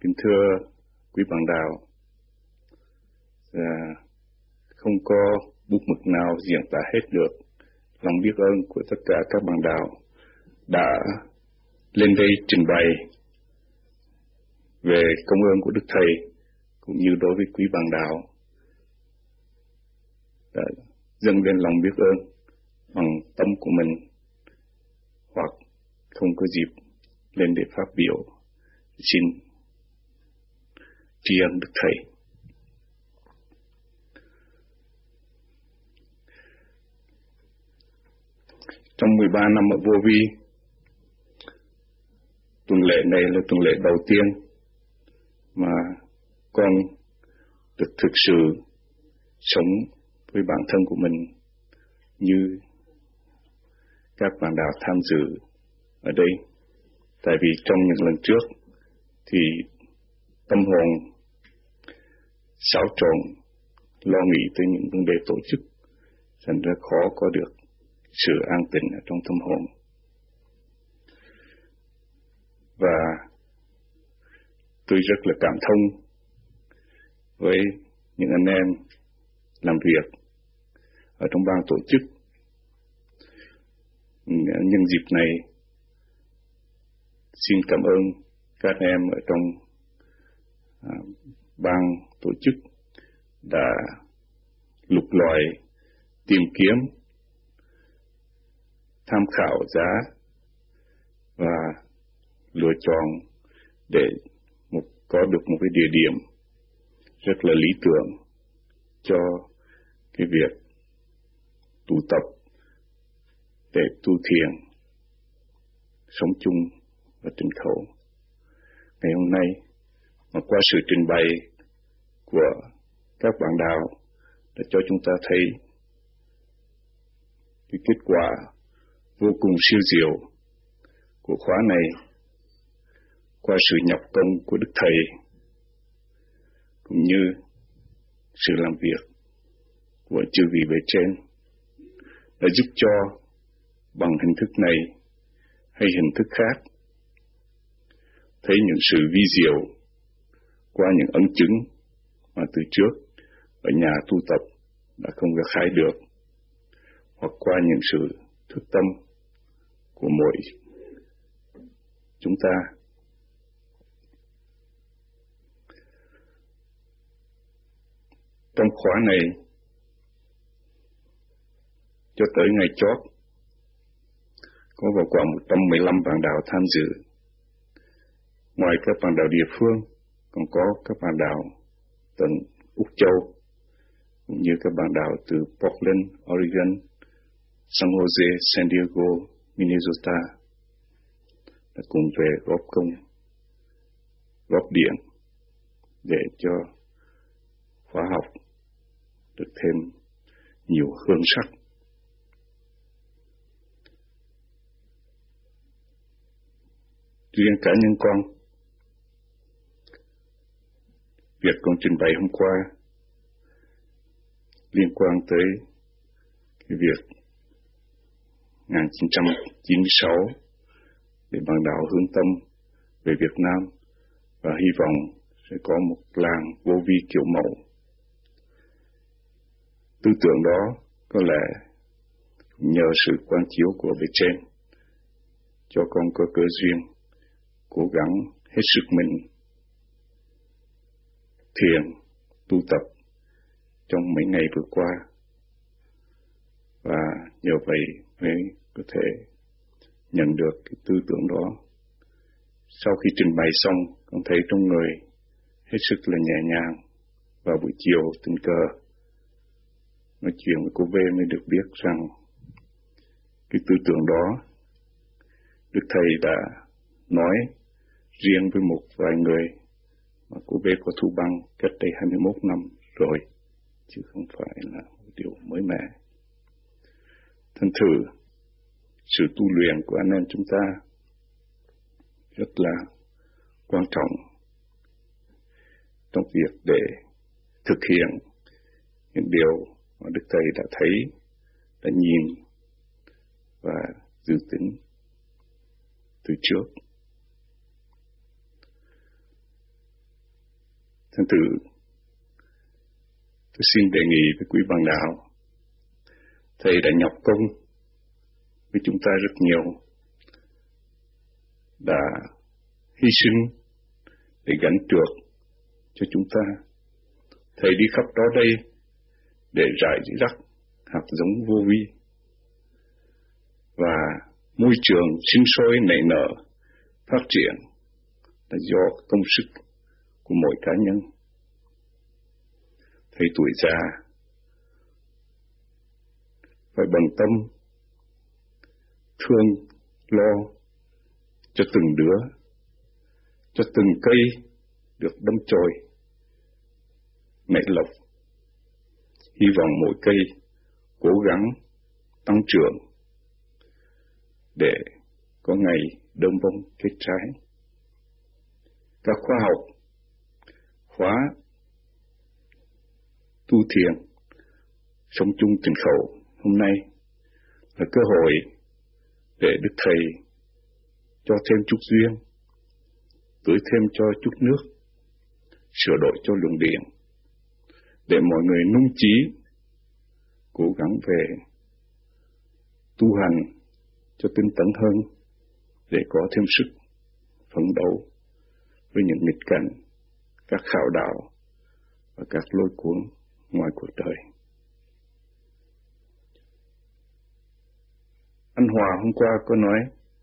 Kính thưa quý bạn đạo, không có bút mực nào diễn tả hết được lòng biết ơn của tất cả các bạn đạo đã lên đây trình bày về công ơn của Đức Thầy, cũng như đối với quý bạn đạo đã dâng lên lòng biết ơn bằng tâm của mình, hoặc không có dịp lên để phát biểu. Xin tri ân Đức Thầy. Trong 13 năm ở Vô Vi, tuần lễ này là tuần lễ đầu tiên mà con được thực sự sống với bản thân của mình như các bạn đạo tham dự ở đây. Tại vì trong những lần trước thì tâm hồn xáo trộn, lo nghĩ tới những vấn đề tổ chức, thành ra khó có được sự an tĩnh ở trong tâm hồn. Và tôi rất là cảm thông với những anh em làm việc ở trong ban tổ chức. Nhân dịp này, xin cảm ơn các em ở trong ban tổ chức đã lục lọi, tìm kiếm, tham khảo giá và lựa chọn để có được một cái địa điểm rất là lý tưởng cho cái việc tụ tập để tu thiền, sống chung và trình khẩu. Ngày hôm nay, mà qua sự trình bày của các bạn đạo đã cho chúng ta thấy cái kết quả vô cùng siêu diệu của khóa này, qua sự nhập công của Đức Thầy cũng như sự làm việc của chư vị bề trên đã giúp cho bằng hình thức này hay hình thức khác thấy những sự vi diệu qua những ấn chứng mà từ trước ở nhà tu tập đã không gặt hái được, hoặc qua những sự thức tâm của mỗi chúng ta. Trong khóa này, cho tới ngày chót, có vào khoảng 115 bạn đạo tham dự. Ngoài các bạn đạo địa phương, còn có các bạn đạo tận Úc Châu, cũng như các bạn đạo từ Portland, Oregon, San Jose, San Diego, Minnesota đã cùng về góp công, góp điện để cho khóa học được thêm nhiều hương sắc. Riêng cá nhân con, việc con trình bày hôm qua liên quan tới cái việc 1996 để bạn đạo hướng tâm về Việt Nam và hy vọng sẽ có một làng vô vi kiểu mẫu. Tư tưởng đó có lẽ nhờ sự quan chiếu của bề trên cho con có cơ duyên cố gắng hết sức mình thiền, tu tập trong mấy ngày vừa qua, và nhờ vậy mới có thể nhận được cái tư tưởng đó. Sau khi trình bày xong, con thấy trong người hết sức là nhẹ nhàng, và buổi chiều tình cờ nói chuyện với cô B mới được biết rằng cái tư tưởng đó Đức Thầy đã nói riêng với một vài người mà cô B có thu băng cách đây 21 năm rồi, chứ không phải là một điều mới mẻ. Thành thử, sự tu luyện của anh em chúng ta rất là quan trọng trong việc để thực hiện những điều mà Đức Thầy đã thấy, đã nhìn và dự tính từ trước. Thành thử tôi xin đề nghị với quý bạn đạo, Thầy đã nhọc công với chúng ta rất nhiều, đã hy sinh để gánh trượt cho chúng ta. Thầy đi khắp đó đây để rải rắc hạt giống vô vi, và môi trường sinh sôi nảy nở phát triển là do công sức của mỗi cá nhân. Thầy tuổi già phải bằng tâm thương lo cho từng đứa, cho từng cây được đâm chồi nảy lộc. Hy vọng mỗi cây cố gắng tăng trưởng để có ngày đơm bông kết trái. Các khoa học, khóa tu thiền, sống chung tình khẩu hôm nay là cơ hội để Đức Thầy cho thêm chút duyên, tưới thêm cho chút nước, sửa đổi cho luồng điện, để mọi người nung chí, cố gắng về tu hành cho tinh tấn hơn, để có thêm sức phấn đấu với những nghịch cảnh, các khảo đạo và các lôi cuốn ngoài cuộc đời. Anh Hòa hôm qua có nói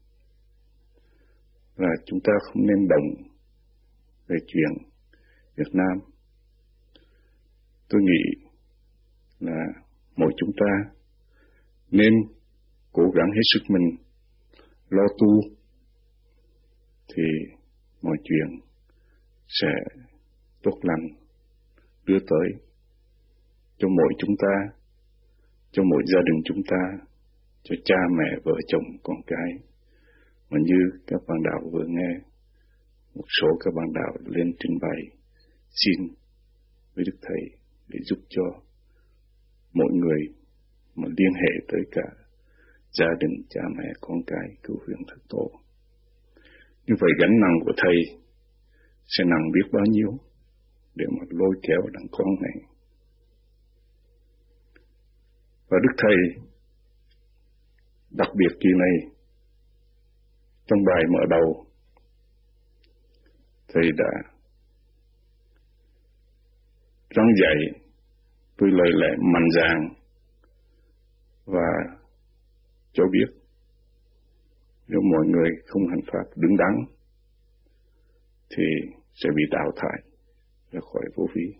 là chúng ta không nên động về chuyện Việt Nam. Tôi nghĩ là mỗi chúng ta nên cố gắng hết sức mình lo tu, thì mọi chuyện sẽ tốt lành đưa tới cho mỗi chúng ta, cho mỗi gia đình chúng ta, cho cha mẹ, vợ chồng, con cái. Mà như các bạn đạo vừa nghe, một số các bạn đạo lên trình bày xin với Đức Thầy để giúp cho mỗi người mà liên hệ tới cả gia đình, cha mẹ, con cái, cứu huyền Thất Tổ. Như vậy gánh nặng của Thầy sẽ nặng biết bao nhiêu để mà lôi kéo đàn con này. Và Đức Thầy đặc biệt kỳ này, trong bài mở đầu, Thầy đã răn dạy với lời lẽ mạnh dạn và cho biết nếu mọi người không hành pháp đứng đắn thì sẽ bị đào thải ra khỏi vô vi.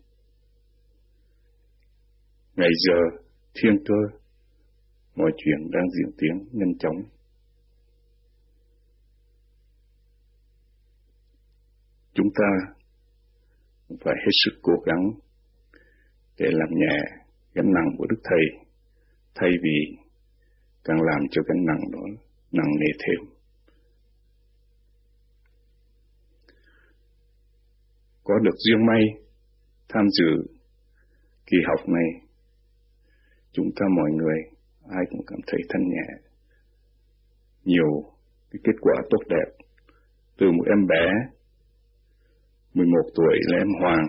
Ngày giờ thiên cơ, mọi chuyện đang diễn tiến nhanh chóng. Chúng ta phải hết sức cố gắng để làm nhẹ gánh nặng của Đức Thầy, thay vì càng làm cho gánh nặng đó nặng nề thêm. Có được duyên may tham dự kỳ học này, chúng ta mọi người ai cũng cảm thấy thanh nhẹ. Nhiều cái kết quả tốt đẹp, từ một em bé 11 tuổi là em Hoàng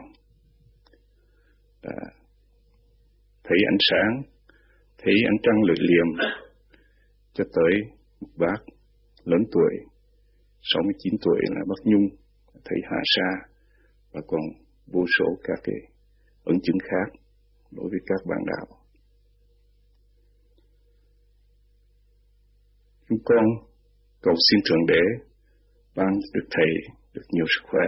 đã thấy ánh sáng, thấy ánh trăng lưỡi liềm, cho tới một bác lớn tuổi 69 tuổi là bác Nhung thấy Hà Sa, và còn vô số các cái ấn chứng khác đối với các bạn đạo. Chúng con cầu xin Thượng Đế ban Đức Thầy được nhiều sức khỏe,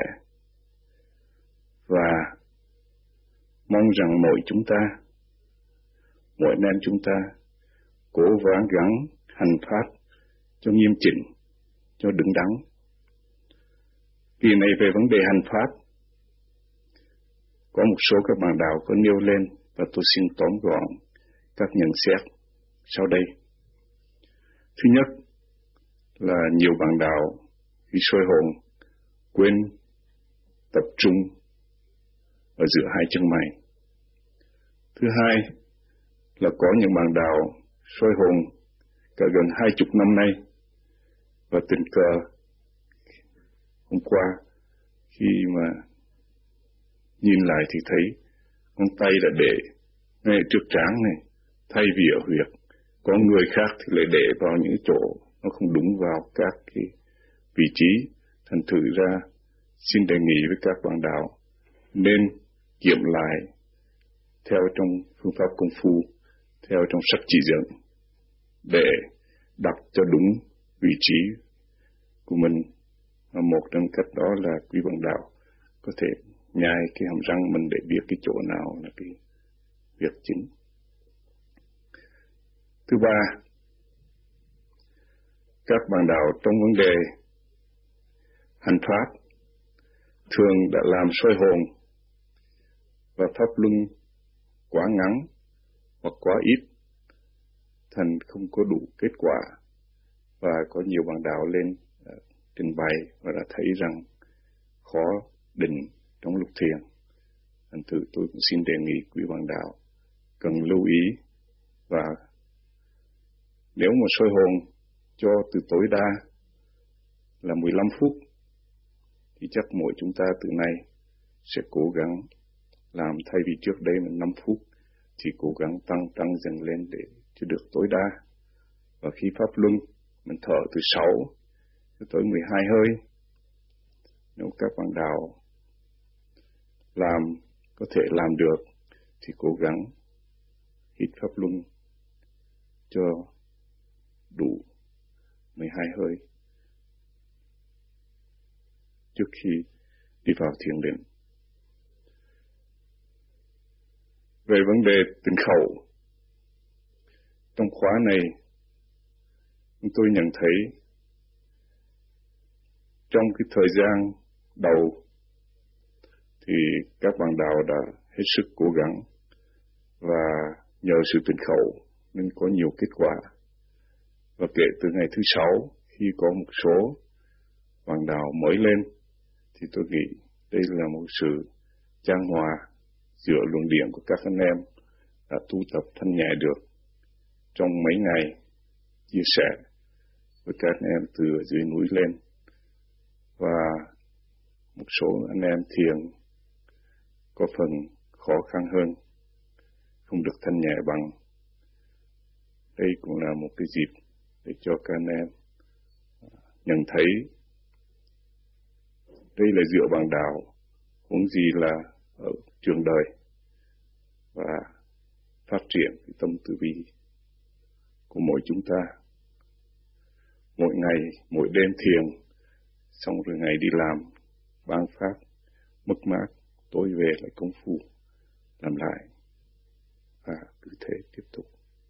và mong rằng mỗi chúng ta, mỗi anh em chúng ta cố gắng hành pháp cho nghiêm chỉnh, cho đứng đắn. Kỳ này về vấn đề hành pháp, có một số các bạn đạo có nêu lên, và tôi xin tóm gọn các nhận xét sau đây. Thứ nhất là nhiều bạn đạo khi soi hồn quên tập trung ở giữa hai chân mày. Thứ hai là có những bạn đạo soi hồn cả gần 20 năm nay, và tình cờ hôm qua khi mà nhìn lại thì thấy ngón tay đã để ngay trước trán này, thay vì ở huyệt. Có người khác thì lại để vào những chỗ nó không đúng vào các cái vị trí. Thành thử ra xin đề nghị với các bạn đạo nên kiểm lại theo trong phương pháp công phu, theo trong sách chỉ dẫn để đặt cho đúng vị trí của mình. Và một trong cách đó là quý bạn đạo có thể nhai cái hàm răng mình để biết cái chỗ nào là cái việc chính. Thứ ba, các bạn đạo trong vấn đề hành pháp thường đã làm soi hồn và pháp luân quá ngắn hoặc quá ít, thành không có đủ kết quả. Và có nhiều bạn đạo lên trình bày và đã thấy rằng khó định trong lúc thiền. Thành thử tôi cũng xin đề nghị quý bạn đạo cần lưu ý, và nếu mà soi hồn cho từ tối đa là 15 phút thì chắc mỗi chúng ta từ nay sẽ cố gắng làm, thay vì trước đây là 5 phút thì cố gắng tăng dần lên để cho được tối đa. Và khi pháp luân mình thở từ 6 cho tới 12 hơi. Nếu các bạn đạo có thể làm được thì cố gắng hít pháp luân cho đủ 12 hơi trước khi đi vào thiền định. Về vấn đề tịnh khẩu, trong khóa này tôi nhận thấy trong cái thời gian đầu thì các bạn đạo đã hết sức cố gắng, và nhờ sự tịnh khẩu nên có nhiều kết quả. Và kể từ ngày thứ 6, khi có một số bạn đạo mới lên, thì tôi nghĩ đây là một sự chan hòa giữa luồng điển của các anh em đã tu tập thanh nhẹ được trong mấy ngày chia sẻ với các anh em từ dưới núi lên. Và một số anh em thiền có phần khó khăn hơn, không được thanh nhẹ bằng. Đây cũng là một cái dịp để cho các anh em nhận thấy đây là dựa bằng đạo, huống gì là ở trường đời, và phát triển cái tâm từ bi của mỗi chúng ta. Mỗi ngày, mỗi đêm thiền, xong rồi ngày đi làm, ban pháp, mất mát, tối về lại công phu, làm lại, và cứ thế tiếp tục.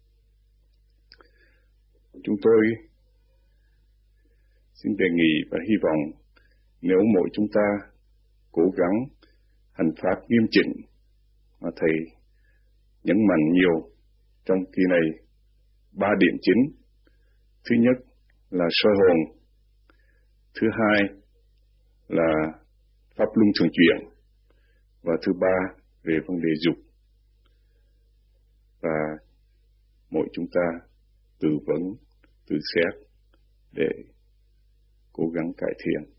Chúng tôi xin đề nghị và hy vọng nếu mỗi chúng ta cố gắng hành pháp nghiêm chỉnh, mà Thầy nhấn mạnh nhiều trong kỳ này 3 điểm chính. Thứ nhất là soi hồn, thứ hai là pháp luân thường chuyển, và thứ ba về vấn đề dục. Và mỗi chúng ta tự vấn, tự xét để cố gắng cải thiện.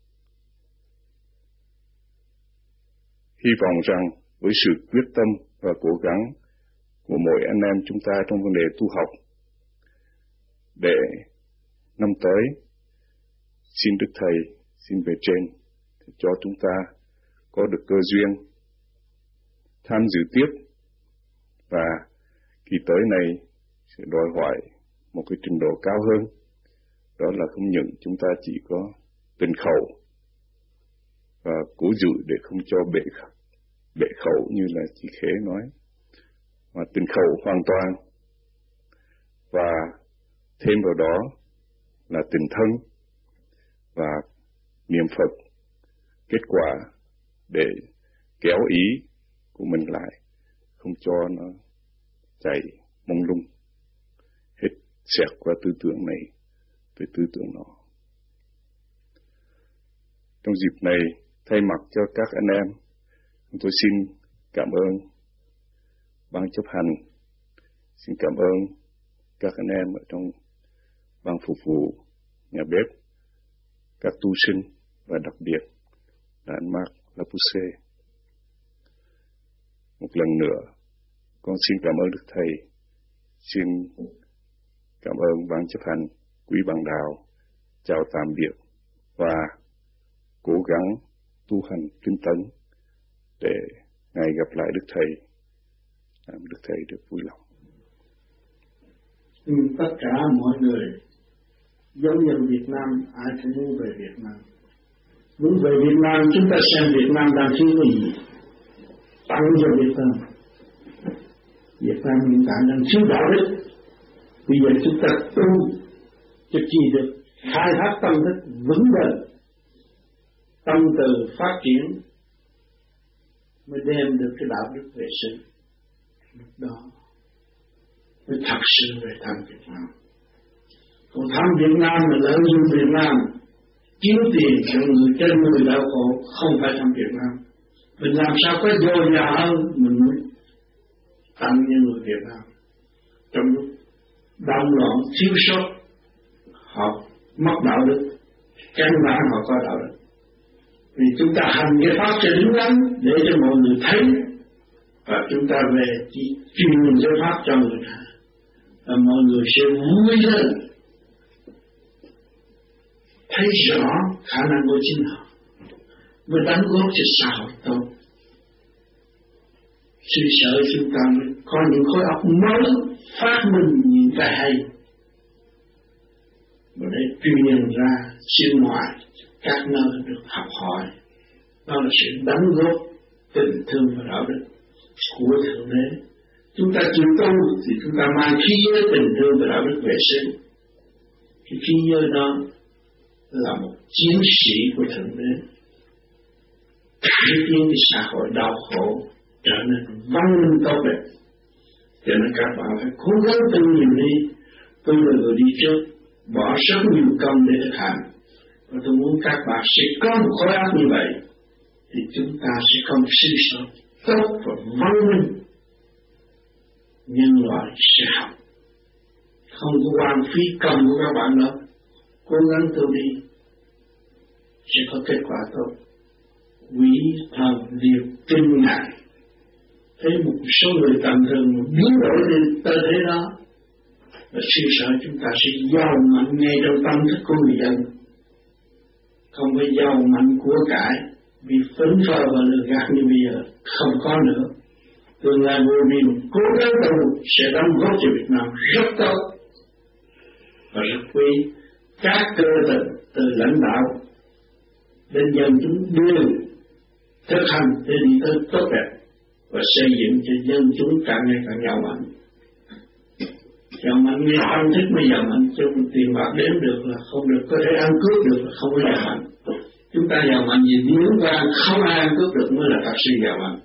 Hy vọng rằng với sự quyết tâm và cố gắng của mỗi anh em chúng ta trong vấn đề tu học, để năm tới xin Đức Thầy, xin về trên cho chúng ta có được cơ duyên tham dự tiếp, và kỳ tới này sẽ đòi hỏi một cái trình độ cao hơn. Đó là không những chúng ta chỉ có tịnh khẩu và cố giữ để không cho bệ khẩu như là chị Khế nói, mà tịnh khẩu hoàn toàn, và thêm vào đó là tịnh thân và niệm Phật. Kết quả để kéo ý của mình lại, không cho nó chạy mông lung, hết xẹt qua tư tưởng này với tư tưởng nọ. Trong dịp này, thay mặt cho các anh em, tôi xin cảm ơn ban chấp hành, xin cảm ơn các anh em ở trong ban phục vụ, nhà bếp, các tu sinh, và đặc biệt là anh Mark Lapousse. một lần nữa, con xin cảm ơn Đức Thầy, xin cảm ơn ban chấp hành, quý bạn đạo, chào tạm biệt và cố gắng tu hành tinh tấn để ngày gặp lại Đức Thầy, Đức Thầy được vui lòng. Tất cả mọi người giống như Việt Nam, ai cũng muốn về Việt Nam. Muốn về Việt Nam, chúng ta xem Việt Nam đang thiếu cái gì, tặng cho Việt Nam. Việt Nam hiện tại đang thiếu đạo đức. Bây giờ chúng ta tu cho chi được khai thác tâm thức vững bền, tâm từ phát triển mới đem được cái đạo đức vệ sinh. Lúc đó mới thật sự về thăm Việt Nam. Còn thăm Việt Nam là lợi dụng Việt Nam kiếm tiền cho người trên người đau khổ, không phải thăm Việt Nam. Mình làm sao có dồi dào hơn mình mới tặng những người Việt Nam. Trong lúc động loạn thiếu sót, họ mất đạo đức, căn bản họ có đạo đức. Vì chúng ta hành cái pháp cho đứng đắn để cho mọi người thấy, và chúng ta về chỉ truyền cái pháp cho người ta, và mọi người sẽ vui lên, thấy rõ khả năng của chính họ, mới đóng góp cho xã hội tốt. Suy sợ chúng ta mới có những khối óc mới phát minh những cái hay, và để truyền ra siêu ngoại các nơi được học hỏi. Đó là sự đóng góp tình thương và đạo đức của Thượng Đế. Chúng ta chịu tu thì chúng ta mang khí giới tình thương và đạo đức vệ sinh. Cái khí giới đó là một chiến sĩ của Thượng Đế, cải tiến cái xã hội đau khổ trở nên văn minh tốt đẹp. Cho nên các bạn phải cố gắng tu nhiều đi. Tôi là người đi trước, bỏ rất nhiều công để thực hành. Và tôi muốn các bạn sẽ có một khối óc như vậy, thì chúng ta sẽ có một sự sống tốt và văn minh. Nhân loại sẽ học, không có hoang phí công của các bạn đâu. Cố gắng tu đi, sẽ có kết quả tốt. Quý thần điều kinh ngạc, thấy một số người tầm thường biến đổi lên tới thế đó, và suy sợ chúng ta sẽ giàu mạnh ngay trong tâm thức của người dân, không phải giàu mạnh của cải vì phấn phơ và lừa gạt như bây giờ, không có nữa. Tương lai vô vi cố gắng tu sẽ đóng góp cho Việt Nam rất tốt và rất quý. Các cơ tình từ lãnh đạo đến dân chúng đều thực hành để đi tới tốt đẹp và xây dựng cho dân chúng càng ngày càng giàu mạnh. Giàu mạnh nghe tâm thức mới giàu mạnh, chứ tiền bạc đếm được là không được, có thể ăn cướp được là không có giàu mạnh. Chúng ta giàu mạnh vì nếu qua không ai ăn cướp được mới là thật sự giàu mạnh.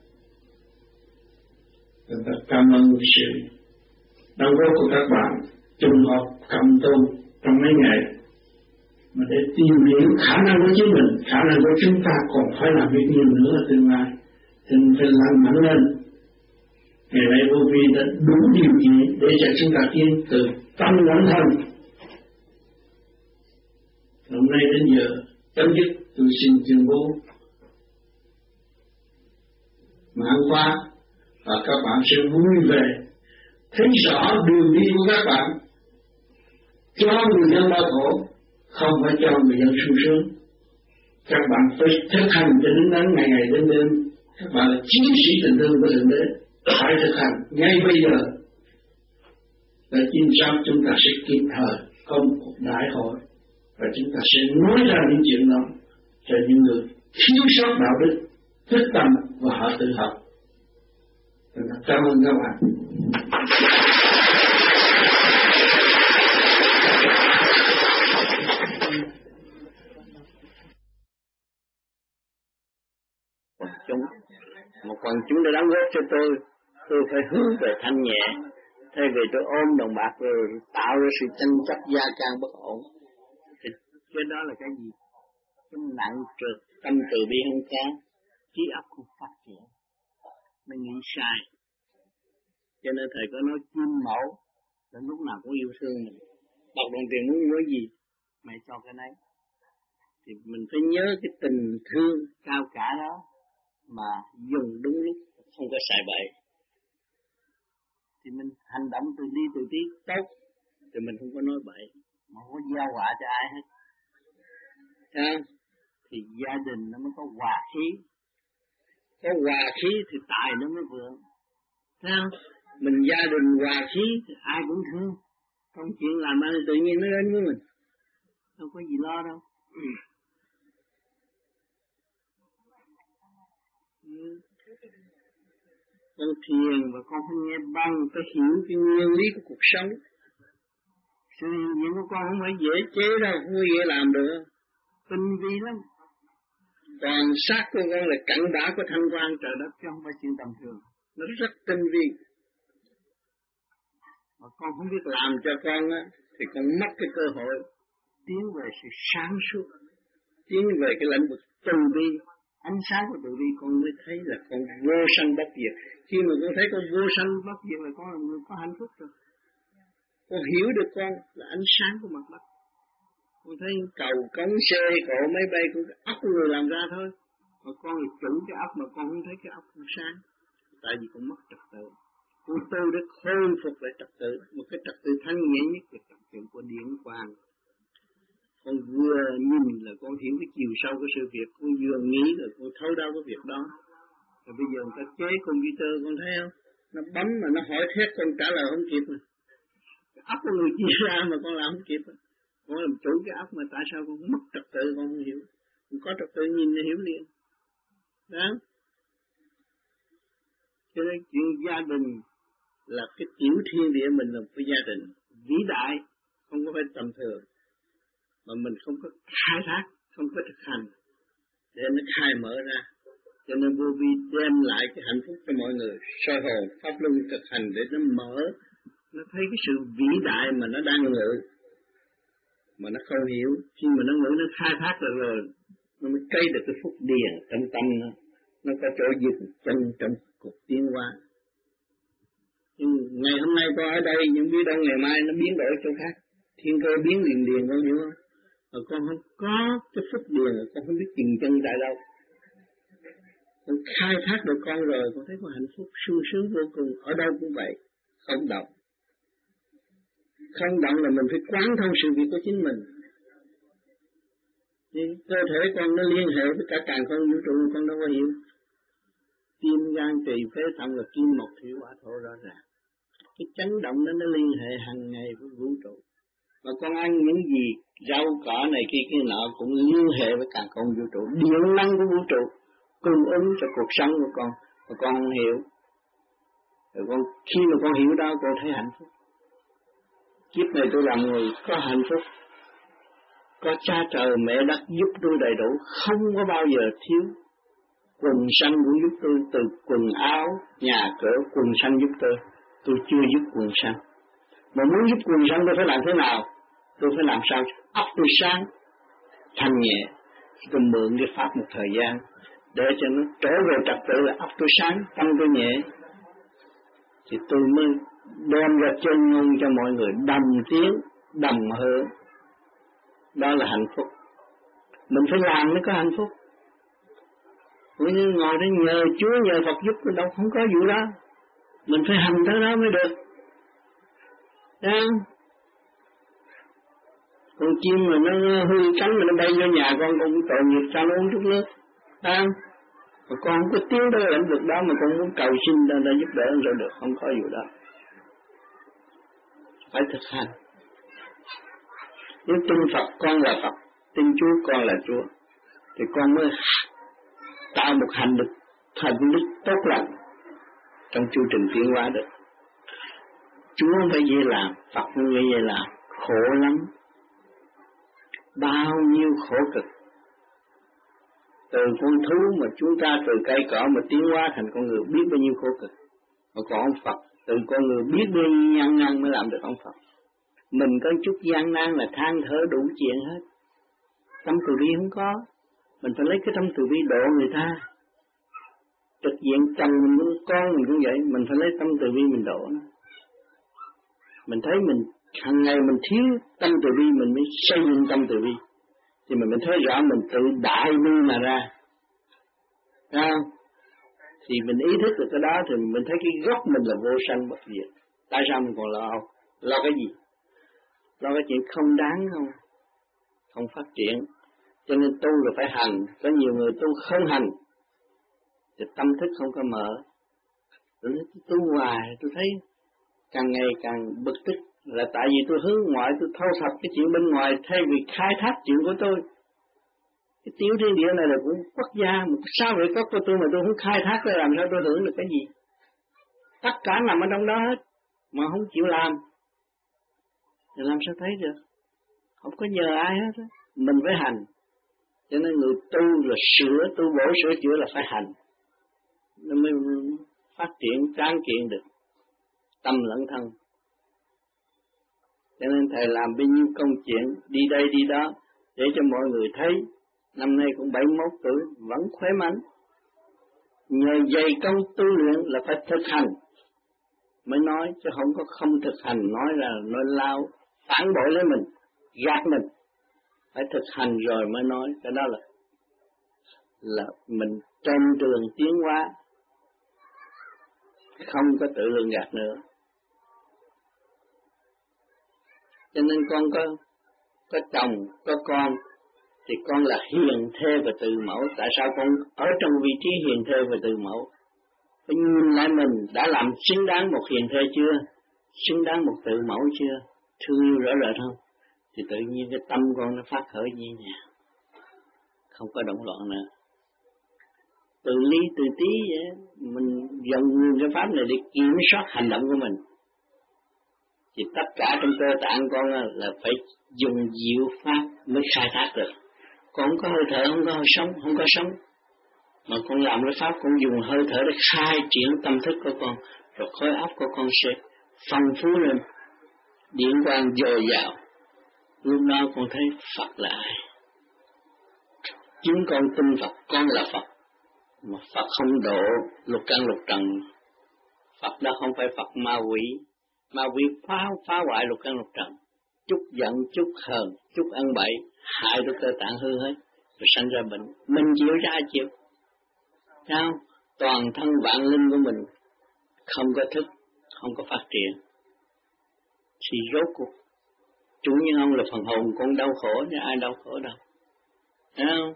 Chúng ta cảm ơn sự đóng góp của các bạn trùng hợp cộng tu trong mấy ngày, mà để tìm hiểu khả năng của chính mình, khả năng của chúng ta còn phải làm việc nhiều nữa ở tương lai, thì mình phải lăn mạnh lên. Ngày nay vô vi đã đủ điều kiện để cho chúng ta tiến từ tâm lẫn thân. Hôm nay đến giờ chấm dứt, tôi xin tuyên bố mãn khóa, và các bạn sẽ vui vẻ thấy rõ đường đi của các bạn, cho người dân đau khổ, không phải cho người dân sung sướng. Các bạn phải thực hành cho đến đến ngày ngày đến đêm. Các bạn là chiến sĩ tình thương của Thượng Đế, phải thực hành ngay bây giờ, để chính sao chúng ta sẽ kịp thời có một cuộc đại hội, và chúng ta sẽ nói ra những chuyện đó cho những người thiếu sót đạo đức, thức tâm và họ tự học. Cảm ơn các bạn. Một quần chúng đã đóng góp cho tôi phải hướng về thanh nhẹ, thay vì tôi ôm đồng bạc rồi tạo ra sự tranh chấp gia can bất ổn. Thì cái đó là cái gì? Cái nặng trược, tâm từ bi không có, trí óc không phát triển, mình nghĩ sai. Cho nên thầy có nói kim mẫu là lúc nào cũng yêu thương mình. Bọc đồng tiền muốn nói gì, mày cho cái này. Thì mình phải nhớ cái tình thương cao cả đó mà dùng đúng lúc không có sai bậy. Thì mình hành động từ đi từ tí tốt, thì mình không có nói bậy, mà không có gieo họa cho ai hết. Thì gia đình nó mới có hòa khí. Có hòa khí thì tài nó mới vượng. Sao? Mình gia đình hòa khí thì ai cũng thương. Công chuyện làm ăn tự nhiên nó đến với mình. Đâu có gì lo đâu. Con thiền và con phải nghe băng, phải hiểu cái nguyên lý của cuộc sống. Sự hiện diện của con không phải dễ chế đâu, không có dễ làm được. Tinh vi lắm. Còn xác của con là cảnh bã của thanh quan trời đất, chứ không phải chuyện tầm thường. Nó rất tinh vi. Mà con không biết làm cho con á, thì con mất cái cơ hội tiến về sự sáng suốt, tiến về cái lĩnh vực từ bi. Ánh sáng của từ bi con mới thấy là con vô sanh bất diệt. Khi mà con thấy con vô sanh bất diệt là con là người có hạnh phúc rồi. Con hiểu được con là ánh sáng của mặt đất. Con thấy cầu cống xe cộ máy bay của óc của người làm ra thôi. Mà con là chủ cái óc mà con không thấy cái óc con sáng. Tại vì con mất trật tự. Con tu để khôi phục lại trật tự. Một cái trật tự thanh nhẹ nhất là trật tự của điện quang. Con vừa nhìn là con hiểu cái chiều sâu của sự việc. Con vừa nghĩ là con thấu đáo cái việc đó. Rồi bây giờ người ta chế computer con thấy không? Nó bấm mà nó hỏi thét con trả lời không kịp rồi. Cái óc của người chia ra mà con làm không kịp rồi. Con làm chủ cái óc mà tại sao con mất trật tự con không hiểu. Con có trật tự nhìn là hiểu liền. Đó. Cho nên chuyện gia đình là cái tiểu thiên địa mình là một cái gia đình vĩ đại, không có phải tầm thường. Mà mình không có khai thác, không có thực hành để nó khai mở ra. Cho nên vô vi đem lại cái hạnh phúc cho mọi người. Soi hồn, pháp luân thực hành để nó mở. Nó thấy cái sự vĩ đại mà nó đang ngự. Mà nó không hiểu. Khi mà nó ngự nó khai thác được rồi, nó mới cây được cái phúc điền trong tâm nó. Nó có chỗ dừng chân trong cuộc tiến hóa. Nhưng ngày hôm nay con ở đây, nhưng biết đâu ngày mai nó biến đổi chỗ khác. Thiên cơ biến liền con hiểu không? Mà con không có cái phúc điền, con không biết dừng chân tại đâu. Con khai thác được con rồi, con thấy có hạnh phúc sung sướng vô cùng. Ở đâu cũng vậy, không động. Không động là mình phải quán thông sự việc của chính mình. Nhưng cơ thể con nó liên hệ với cả càn khôn vũ trụ, con đâu có hiểu. Tim gan tỳ phế thận là kim mộc thủy hỏa thổ rõ ràng. Cái chấn động đó nó liên hệ hàng ngày với vũ trụ. Mà con ăn những gì rau cỏ này kia nọ cũng liên hệ với càn khôn vũ trụ, điện năng của vũ trụ cung ứng cho cuộc sống của con. Mà con không hiểu. Rồi khi mà con hiểu đó con thấy hạnh phúc. Kiếp này tôi làm người có hạnh phúc. Có cha trời mẹ đất giúp tôi đầy đủ, không có bao giờ thiếu. Quần sanh cũng giúp tôi, từ quần áo, nhà cửa, quần sanh giúp tôi chưa giúp quần sanh. Mà muốn giúp quần sanh tôi phải làm thế nào? Tôi phải làm sao óc tôi sáng, thanh nhẹ. Tôi mượn cái pháp một thời gian, để cho nó trở về trật tự là óc tôi sáng, tâm tôi nhẹ. Thì tôi mới đem ra chân ngôn cho mọi người đồng tiếng, đồng hưởng. Đó là hạnh phúc. Mình phải làm mới có hạnh phúc. Mình ngồi đó nhờ Chúa, nhờ Phật giúp, đâu không có vụ đó. Mình phải hành tới đó mới được. Đấy. Con chim mà nó hư cánh mà nó bay vô nhà con cũng tội nghiệp sao nó uống chút nước. Đấy. Mà con không có tiến tới lĩnh vực đó mà con muốn cầu xin ra giúp đỡ rồi được, không có vụ đó. Phải thực hành. Nếu tin Phật con là Phật, tin Chúa con là Chúa, thì con mới tạo một hành lực tốt lành trong chu trình tiến hóa được. Chúa không phải dễ làm, Phật không phải dễ làm, khổ lắm. Bao nhiêu khổ cực. Từ con thú mà chúng ta từ cây cỏ mà tiến hóa thành con người biết bao nhiêu khổ cực. Mà còn ông Phật, từ con người biết bao nhiêu gian nan mới làm được ông Phật. Mình có chút gian nan là than thở đủ chuyện hết. Tâm từ bi không có. Mình phải lấy cái tâm từ bi độ người ta. Trực diện chồng mình cũng con mình cũng vậy. Mình phải lấy tâm từ bi mình độ nó. Mình thấy mình hàng ngày mình thiếu tâm từ bi, mình mới xây dựng tâm từ bi. Thì mình thấy rõ mình tự đại bi mà ra. Thấy không? Thì mình ý thức được cái đó thì mình thấy cái gốc mình là vô sanh bất diệt. Tại sao mình còn lo cái gì? Lo cái chuyện không đáng không phát triển. Cho nên tu là phải hành. Có nhiều người tu không hành thì tâm thức không có mở. Tôi tu hoài tôi thấy càng ngày càng bực tức, là tại vì tôi hướng ngoại, tôi thâu thập cái chuyện bên ngoài thay vì khai thác chuyện của tôi. Cái tiểu thiên địa này là cũng quốc gia, sao vậy có của tôi mà tôi không khai thác ra, làm sao tôi hưởng được cái gì? Tất cả nằm ở trong đó hết mà không chịu làm thì làm sao thấy được? Không có nhờ ai hết á, mình phải hành. Cho nên người tu là tu bổ sửa chữa là phải hành, nó mới phát triển tráng kiện được tâm lẫn thân. Cho nên thầy làm bao nhiêu công chuyện đi đây đi đó để cho mọi người thấy. Năm nay cũng 71 tuổi vẫn khỏe mạnh. Nhờ dày công tu luyện là phải thực hành mới nói, chứ không thực hành nói là nói lao phản bội lấy mình, gạt mình. Phải thực hành rồi mới nói. Cái đó là mình trên đường tiến hóa, không có tự lường gạt nữa. Cho nên con có chồng, có con thì con là hiền thê và từ mẫu. Tại sao con ở trong vị trí hiền thê và từ mẫu? Phải nhìn lại mình đã làm xứng đáng một hiền thê chưa? Xứng đáng một từ mẫu chưa? Thương yêu rõ rệt không? Thì tự nhiên cái tâm con nó phát khởi như nhẹ, không có động loạn nữa. Từ ly từ tí vậy, mình dùng cái pháp này để kiểm soát hành động của mình. Thì tất cả trong cơ tạng con là phải dùng diệu pháp mới khai thác được. Con không có hơi thở, không có hơi sống, không có sống. Mà con làm cái pháp, con dùng hơi thở để khai triển tâm thức của con, rồi khối óc của con sẽ phong phú lên, điện quang dồi dào. Lúc đó con thấy Phật là ai? Chính con tin Phật, con là Phật. Mà Phật không độ lục căn lục trần. Phật đó không phải Phật ma quỷ. Ma quỷ phá hoại lục căn lục trần. Chút giận, chút hờn, chút ăn bậy, hại được cơ tạng hư hết, rồi sanh ra bệnh. Mình chịu ra chịu. Sao? Toàn thân vạn linh của mình không có thức, không có phát triển. Thì rốt cuộc chủ nhân ông là phần hồn con đau khổ, chứ ai đau khổ đâu. Thấy không?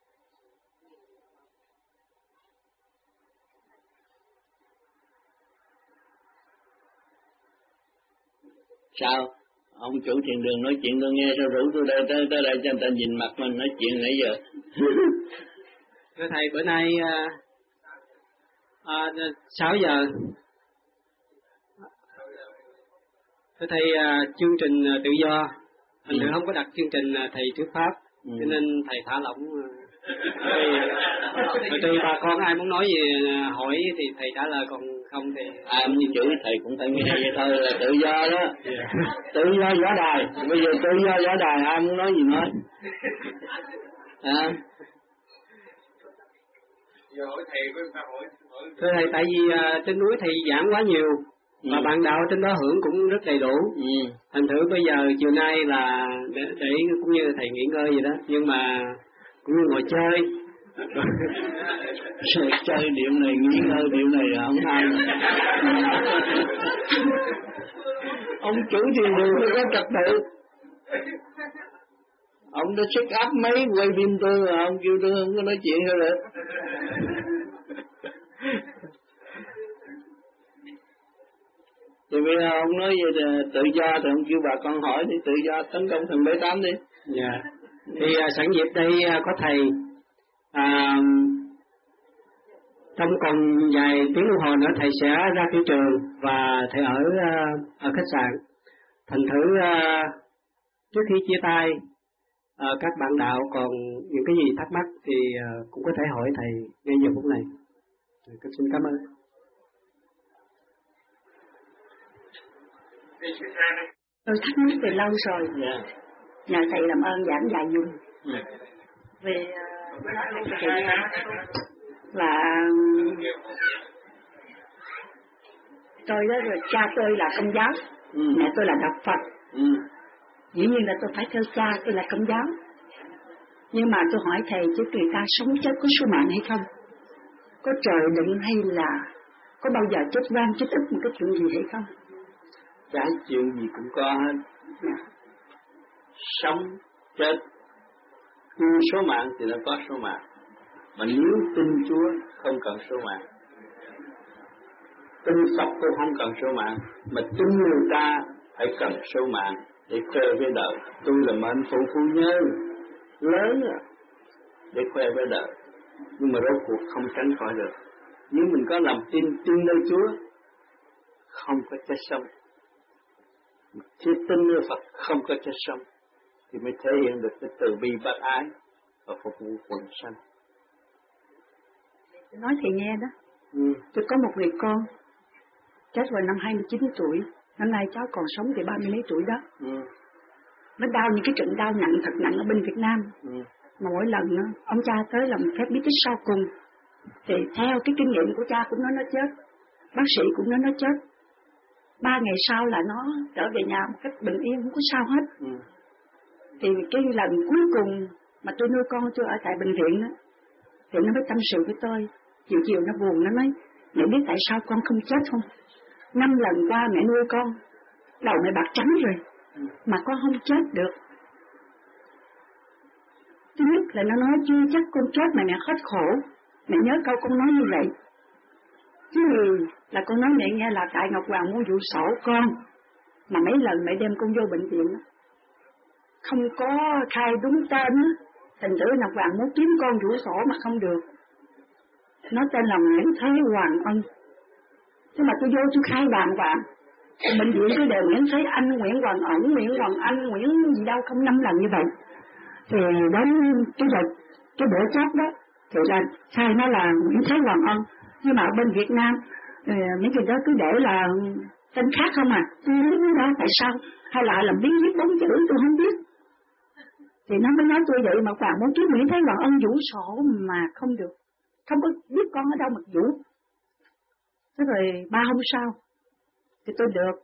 Sao? Ông chủ thiền đường nói chuyện tôi nghe, sao rủ tôi tới đây cho người ta nhìn mặt mình nói chuyện nãy giờ. Thưa thầy, bữa nay 6 giờ. Thưa thầy, chương trình tự do, thành thử không có đặt chương trình thầy thuyết pháp, cho nên thầy thả lỏng. Từ bà con ai muốn nói gì hỏi thì thầy trả lời, còn không thì ai như chữ thầy cũng phải nghe vậy thôi, là tự do đó. Tự do võ đài, bây giờ tự do võ đài, ai muốn nói gì nói. Giờ hỏi thầy với ta hỏi. Thưa thầy, tại vì trên núi thầy giảng quá nhiều, và bạn đạo trên đó hưởng cũng rất đầy đủ. Thành thử bây giờ chiều nay là để cũng như thầy nghỉ ngơi vậy đó, nhưng mà cũng như ngồi chơi. Chơi điểm này, nghỉ ngơi điểm này là không hay. Ông chủ thiền đường mới có trật tự. Ông đã set up máy quay phim tôi mà ông kêu tôi không có nói chuyện đâu được. Thì bây giờ ông nói về tự do thì ông kêu bà con hỏi thì tự do tấn công thần 78 đi. Dạ. Thì sẵn dịp đây có thầy trong còn vài tiếng đồng hồ nữa thầy sẽ ra thị trường và thầy ở khách sạn. Thành thử trước khi chia tay, các bạn đạo còn những cái gì thắc mắc thì cũng có thể hỏi thầy ngay giờ phút này. Xin cảm ơn. Tôi thắc mắc từ lâu rồi. Nhờ thầy làm ơn giảng dạy dùm. Về là tôi đó rồi, cha tôi là Công giáo, mẹ tôi là đạo Phật. Dĩ nhiên là tôi phải theo cha, tôi là Công giáo. Nhưng mà tôi hỏi thầy, chứ người ta sống chết có số mạng hay không? có trời định hay là có bao giờ chết oan chết ức một cái chuyện gì hay không? Cái chuyện gì cũng có hết. Sống, chết, số mạng thì nó có số mạng. Mà nếu tin Chúa không cần số mạng, tin Phật cũng không cần số mạng, mà tin người ta phải cần số mạng để khoe với đời. Tôi là mệnh phụ phu nhân lớn rồi để khoe với đời, nhưng mà rốt cuộc không tránh khỏi được. Nếu mình có lòng tin nơi Chúa, không có chết sống. Khi tin nơi Phật không có chết sống, thì mới thể hiện được cái từ bi bác ái và phục vụ quần sanh. Nói thì nghe đó. Tôi có một người con chết vào năm 29 tuổi, năm nay cháu còn sống thì 30 mấy tuổi đó. Nó đau những cái trận đau nặng, thật nặng ở bên Việt Nam. Mà mỗi lần ông cha tới làm phép bí tích sau cùng, thì theo cái kinh nghiệm của cha cũng nói nó chết, bác sĩ cũng nói nó chết. 3 ngày sau là nó trở về nhà một cách bình yên, không có sao hết. Thì cái lần cuối cùng mà tôi nuôi con tôi ở tại bệnh viện đó, thì nó mới tâm sự với tôi. Chiều nó buồn, nó nói: mẹ biết tại sao con không chết không? 5 lần qua mẹ nuôi con, đầu mẹ bạc trắng rồi, mà con không chết được. Thứ nhất là nó nói chưa chắc con chết mà mẹ hết khổ. Mẹ nhớ câu con nói như vậy. Thứ nhì là con nói mẹ nghe là tại Ngọc Hoàng muốn dụ sổ con, mà mấy lần mẹ đem con vô bệnh viện không có khai đúng tên, thành thử Ngọc Hoàng muốn kiếm con dụ sổ mà không được. Nó tên là Nguyễn Thế Hoàng Ân. Thế mà tôi vô tôi khai đàng hoàng, bệnh viện tôi đều Nguyễn Thế Anh, Nguyễn Hoàng Ẩn, Nguyễn Hoàng Anh, Nguyễn gì đâu, không 5 lần như vậy. Thì đến cái bữa chết đó thì là sai nó là Nguyễn Thế Hoàng Ân, nhưng mà ở bên Việt Nam mấy người đó cứ để là tên khác không à. Tôi không biết đó tại sao, hay là làm biến viết 4 chữ tôi không biết. Thì nó mới nói tôi vậy, mà Hoàng muốn kiếm Nguyễn Thế Hoàng Ân vũ sổ mà không được, không có biết con ở đâu mà vũ. Thế rồi 3 hôm sau thì tôi được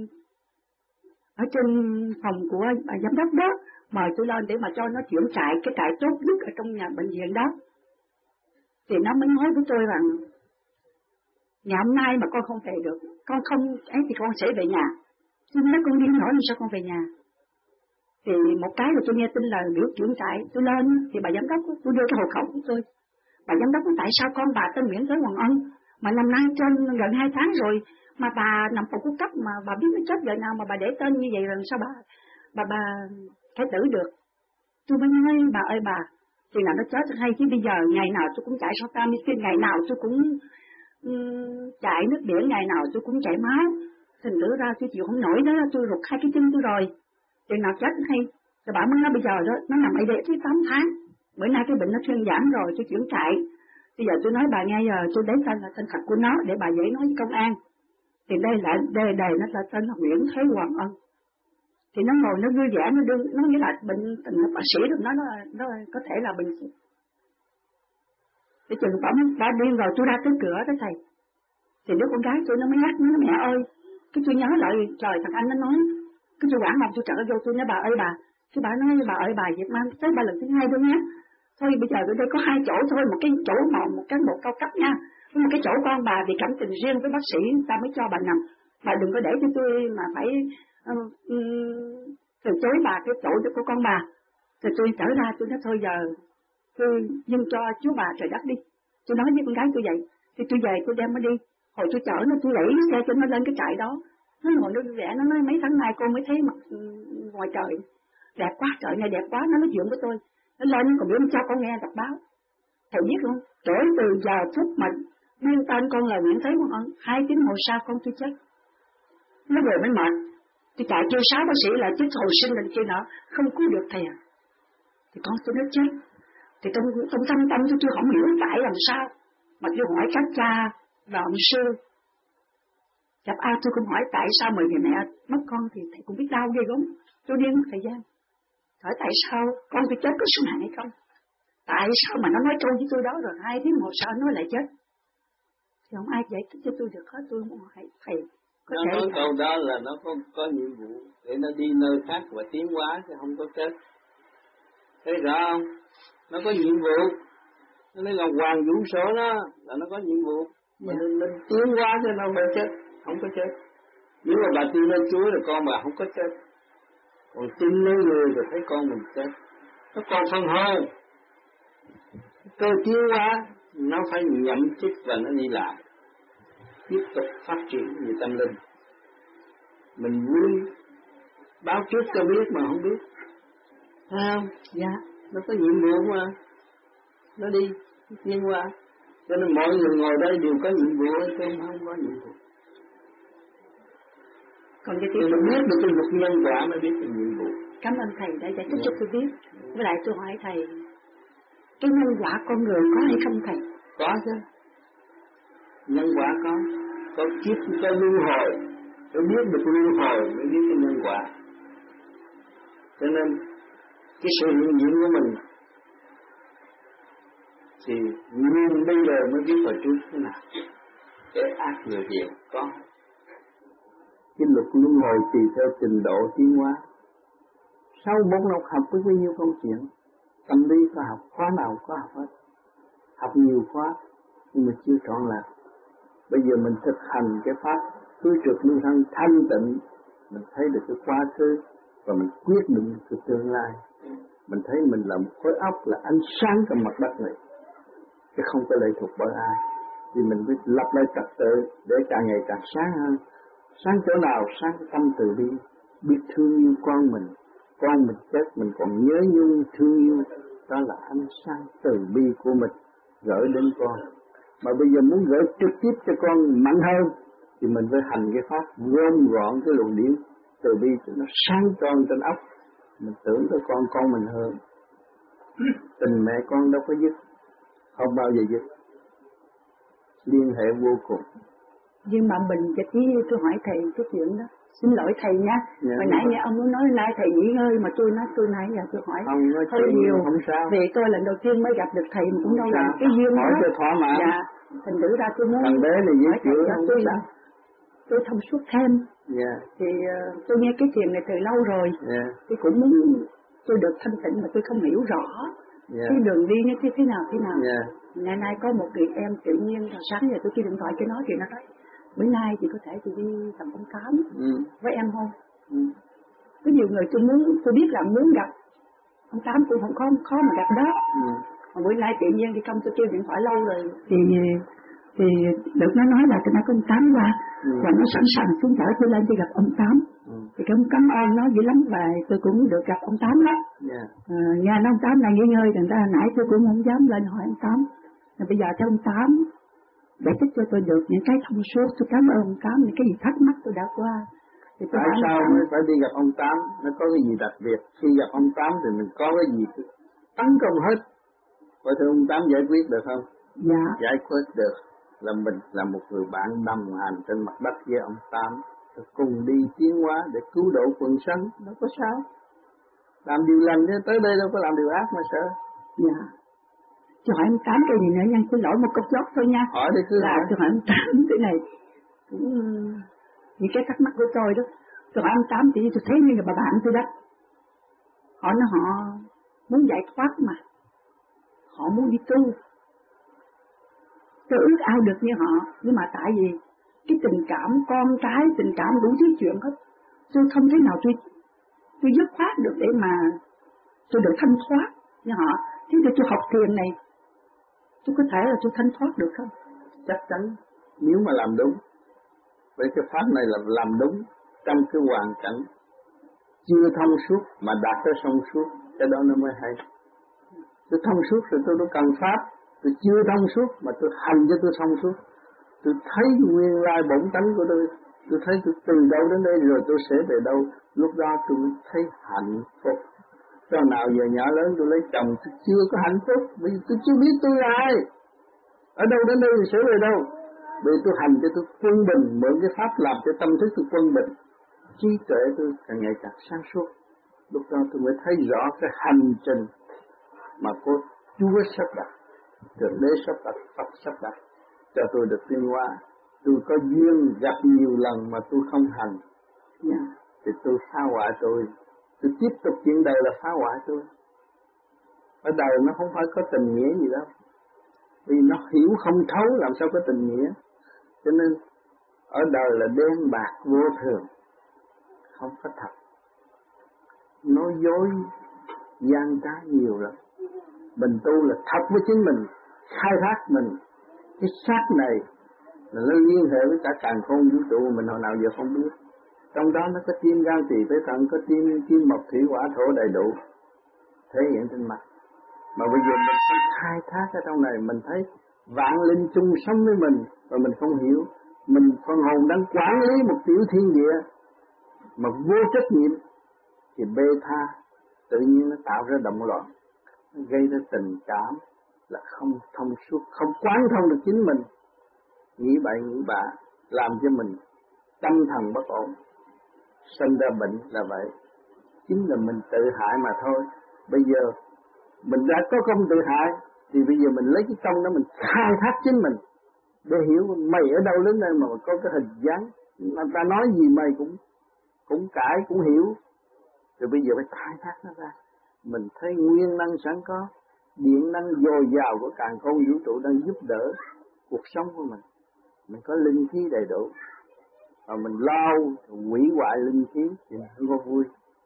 ở trên phòng của bà giám đốc đó mời tôi lên để mà cho nó chuyển trại, cái trại tốt nhất ở trong nhà bệnh viện đó. Thì nó mới nói với tôi rằng ngày hôm nay mà con không về được, con không ấy thì con sẽ về nhà. Tôi nói con điên nổi sao con về nhà. Thì một cái là tôi nghe tin là biểu chuyển trại, tôi lên thì bà giám đốc tôi đưa cái hộ khẩu của tôi. Bà giám đốc nói tại sao con bà tên Nguyễn Thế Hoàng Ân mà năm nay trên gần 2 tháng rồi mà bà nằm phòng cứu cấp mà bà biết nó chết giờ nào mà bà để tên như vậy rồi sao bà phải tử được. Tôi mới nói bà ơi bà, thì là nó chết hay chứ bây giờ ngày nào tôi cũng chạy Sotamicin, ngày nào tôi cũng chạy nước biển, ngày nào tôi cũng chạy máu. Thành thử ra tôi chịu không nổi đó, tôi rụt 2 cái chân tôi rồi. Chừng nào chết hay. Rồi bà mới nói bây giờ đó, nó nằm ở đây tới 8 tháng. Bữa nay cái bệnh nó thuyên giảm rồi, tôi chuyển chạy. Bây giờ tôi nói bà nghe giờ tôi lấy tên là tên thật của nó để bà dễ nói với công an. Thì đây là đề nó là tên là Nguyễn Thế Hoàng Ân. Thì nó ngồi nó vui vẻ, nó nghĩa là bệnh tình bác sĩ được nó có thể là bình thường. Thì chừng bà điên rồi tôi ra tới cửa đó thầy. Thì đứa con gái tôi nó mới nhắc, nó nói mẹ ơi, cái tôi nhớ lại trời thằng anh nó nói, cái tôi quảng lòng tôi trở vô tôi nói bà ơi bà, cái bà nói bà ơi bà Việt Nam tới 3 lần thứ 2 thôi nhé. Thôi bây giờ tôi đây có 2 chỗ thôi, một cái chỗ mà một cán bộ cao cấp nha, một cái chỗ con bà vì cảm tình riêng với bác sĩ ta mới cho bà nằm. Bà đừng có để cho tôi mà phải từ chối bà cái chỗ của con bà. Rồi tôi trở ra tôi nói thôi giờ tôi dâng cho Chúa bà trời đất đi. Tôi nói với con gái tôi vậy. Thì tôi về tôi đem nó đi. Hồi tôi chở nó tôi đẩy xe cho nó lên cái trại đó. Nó ngồi nó vẽ, nó nói mấy tháng nay con mới thấy mặt ngoài trời đẹp quá, trời này đẹp quá. Nó nói chuyện với tôi. Nó lên còn biểu cho con nghe đọc báo. Thầy biết không, kể từ giờ phút mà biên tên con là Nguyễn Thế Hoàng Ân, 2 tiếng hồi sau con tôi chết. Nó về mới mệt. Tôi chạy kêu 6 bác sĩ là chết hồi sinh lên kia nọ, không cứu được thầy à. Thì con tôi nó chết. Thì trong thâm tâm tôi không hiểu tại làm sao. Mà tôi hỏi các cha và ông sư. Gặp ai tôi cũng hỏi tại sao mà người mẹ mất con thì thầy cũng biết đau ghê gớm. Tôi điên một thời gian. Hỏi tại sao con tôi chết có số mạng hay không? Tại sao mà nó nói câu với tôi đó rồi 2 tiếng một sau nó lại chết? Thì không ai giải thích cho tôi được hết, tôi muốn hỏi thầy. Nó nói câu đó là nó có nhiệm vụ để nó đi nơi khác và tiến hóa chứ không có chết. Thấy rõ không? Nó có nhiệm vụ. Nên Ngọc Hoàng vũ số đó là nó có nhiệm vụ. Mà nên tiến hóa cho nó phải chết, không có chết. Nếu mà bà tin lên Chúa thì con bà không có chết. Còn tin lên người rồi thấy con mình chết. Nó còn phần hồn. Cơ tiến hóa nó phải nhậm chức và nó đi làm. Tiếp tục phát triển về tâm linh. Mình vui báo trước cho biết mà không biết. Thấy không? Dạ. Nó có nhiệm vụ mà. Nó đi tiến hóa. Cho nên mọi người ngồi đây đều có nhiệm vụ, chứ không có nhiệm vụ. Còn cái Tôi biết được cái luật nhân quả mới biết được nhiệm vụ. Cảm ơn thầy đã giải thích cho tôi biết. Với lại tôi hỏi thầy, cái nhân quả con người có hay không thầy? Có chứ. Nhân quả có kiếp có luân hồi, phải biết được luân hồi mới biết cái nhân quả. Cho nên cái sự hiện diện của mình thì nguyên bây giờ mới biết hồi trước thế nào. Cái ác người hiền có. Cái luật luân hồi tùy theo trình độ tiến hóa. Sau 4 năm học với bao nhiêu công chuyện, tâm lý có học, khóa nào có học hết. Học nhiều khóa, nhưng mà chưa trọn lạc. Bây giờ mình thực hành cái pháp tứ trực lưu thanh thanh tịnh, mình thấy được cái quá khứ và mình quyết định cái tương lai. Mình thấy mình là một khối óc là ánh sáng trong mặt đất này, chứ không có lệ thuộc bởi ai. Vì mình biết lập lại trật tự để càng ngày càng sáng hơn. Sáng chỗ nào? Sáng tâm từ bi, biết thương yêu con mình chết mình còn nhớ nhung thương yêu, đó là ánh sáng từ bi của mình gửi đến con. Mà bây giờ muốn gửi trực tiếp cho con mạnh hơn thì mình phải hành cái pháp gom gọn cái luồng điển từ bi cho nó sáng tròn trên óc. Mình tưởng tới con mình hơn. Tình mẹ con đâu có dứt, không bao giờ dứt, liên hệ vô cùng. Nhưng mà mình cái tí tôi hỏi thầy cái chuyện đó. Xin lỗi thầy nha. Hồi nãy nghe ông muốn nói nay thầy nghỉ ngơi mà tôi nãy giờ tôi hỏi hơi nhiều. Không sao. Vì tôi lần đầu tiên mới gặp được thầy mà cũng đâu làm cái duyên hỏi đó. cho thỏa mãn. Dạ. Thành thử ra tôi muốn thằng bé này dễ chịu tôi thông suốt thêm. Thì tôi nghe cái chuyện này từ lâu rồi. Tôi cũng muốn tôi được thanh tịnh mà tôi không hiểu rõ cái đường đi như thế nào. Ngày nay có một người em tự nhiên sáng giờ tôi kêu điện thoại cho nó thì nó nói bữa nay thì có thể tôi đi tầm ông Tám với em không? Có nhiều người tôi biết là muốn gặp ông Tám cũng không khó mà gặp đó. Mà bữa nay tự nhiên thì không tôi kêu điện thoại lâu rồi thì được nó nói là tôi nói có ông Tám qua và nó sẵn sàng xuống chở tôi lên đi gặp ông Tám. Thì cũng cảm ơn nó dữ lắm và tôi cũng được gặp ông Tám đó. Nhà ông Tám này nghỉ ngơi thành ra nãy tôi cũng không dám lên hỏi ông Tám. Bây giờ cho ông Tám giải thích cho tôi được những cái thông suốt. Tôi cảm ơn ông Tám những cái gì thắc mắc tôi đã qua. Tại sao mới phải đi gặp ông Tám? Nó có cái gì đặc biệt? Khi gặp ông Tám thì mình có cái gì tấn công hết. Vậy thì ông Tám giải quyết được không? Dạ. Giải quyết được là mình là một người bạn đồng hành trên mặt đất với ông Tám, cùng đi tiến hóa để cứu độ quần sanh. Nó có sao? Làm điều lành chứ tới đây đâu có làm điều ác mà sợ. Dạ. Tôi hỏi ông Tám cái gì nữa nha, xin lỗi một câu chót thôi nha. Hỏi đi cứ hỏi. Tôi hỏi ông Tám cái này cũng những cái thắc mắc của tôi đó. Tôi hỏi ông Tám thì tôi thấy như là bà bạn tôi đó. Họ muốn giải thoát mà. Họ muốn đi tu. Tôi ước ao được như họ, nhưng mà tại vì cái tình cảm con cái, tình cảm đủ thứ chuyện hết. Tôi không thể nào tôi dứt khoát được để mà tôi được thanh thoát như họ. Thế thì tôi học thiền này, tôi có thể là tôi thanh thoát được không? Chắc chắn nếu mà làm đúng. Với cái pháp này là làm đúng trong cái hoàn cảnh chưa thông suốt mà đạt tới thông suốt, cái đó nó mới hay. Tôi thông suốt rồi tôi đâu cần pháp, tôi chưa thông suốt mà tôi hành cho tôi thông suốt. Tôi thấy nguyên lai bổn tánh của tôi thấy tôi từ đâu đến đây rồi tôi sẽ về đâu. Lúc đó tôi mới thấy hạnh phúc. Cho nào giờ nhỏ lớn tôi lấy chồng tôi chưa có hạnh phúc, vì tôi chưa biết tôi là ai. Ở đâu đến đây tôi sẽ về đâu. Vì tôi hành cho tôi quân bình, mượn cái pháp làm cho tâm thức tôi quân bình. Trí tuệ tôi càng ngày càng sáng suốt. Lúc đó tôi mới thấy rõ cái hành trình mà có Chúa sắp đặt, Thượng Đế sắp đặt, Phật sắp đặt cho tôi được tiến hóa. Tôi có duyên gặp nhiều lần mà tôi không hành, thì tôi phá hoại tôi tiếp tục chuyện đời là phá hoại tôi. Ở đời nó không phải có tình nghĩa gì đâu, Vì nó hiểu không thấu làm sao có tình nghĩa. Cho nên ở đời là đen bạc vô thường, không có thật. Nói dối gian trá nhiều lắm. Mình tu là thật với chính mình, khai thác mình. Cái xác này là nó liên hệ với cả càn khôn vũ trụ mình hồi nào giờ không biết. Trong đó nó có tim gan tỳ phế thận, có kim mộc thủy hỏa thổ đầy đủ thể hiện trên mặt. Mà bây giờ mình phải khai thác ở trong này, mình thấy vạn linh chung sống với mình và mình không hiểu. Mình phần hồn đang quản lý một tiểu thiên địa mà vô trách nhiệm thì bê tha, tự nhiên nó tạo ra động loạn, gây ra tình cảm là không thông suốt, không quán thông được chính mình, nghĩ bậy nghĩ bạ, làm cho mình tâm thần bất ổn, sinh ra bệnh là vậy. Chính là mình tự hại mà thôi. Bây giờ mình đã có công tự hại thì bây giờ mình lấy cái công đó mình khai thác chính mình để hiểu mày ở đâu đến đây mà có cái hình dáng, người ta nói gì mày cũng cãi cũng hiểu. Rồi bây giờ phải khai thác nó ra. Mình thấy nguyên năng sẵn có, điện năng dồi dào của càn khôn vũ trụ đang giúp đỡ cuộc sống của mình. Mình có linh khí đầy đủ, và mình lao hủy hoại linh khí thì mình không có vui.